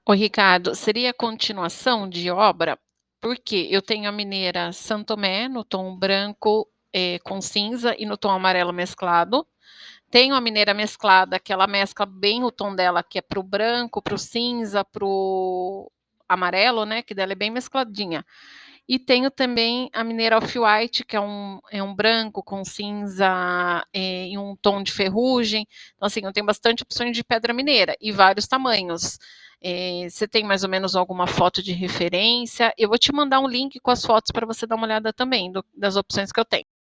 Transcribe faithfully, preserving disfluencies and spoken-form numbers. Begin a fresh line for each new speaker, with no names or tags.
Oi, Ricardo, seria continuação de obra? Porque eu tenho a mineira Santo Tomé no tom branco, eh, com cinza e no tom amarelo mesclado. Tenho a mineira mesclada, que ela mescla bem o tom dela, que é para o branco, para o cinza, para o amarelo, né, que dela é bem mescladinha. E tenho também a mineira Off-White, que é um é um branco com cinza, eh, e um tom de ferrugem. Então, assim, eu tenho bastante opções de pedra mineira e vários tamanhos. Eh, você tem mais ou menos alguma foto de referência? Eu vou te mandar um link com as fotos para você dar uma olhada também do das opções que eu tenho.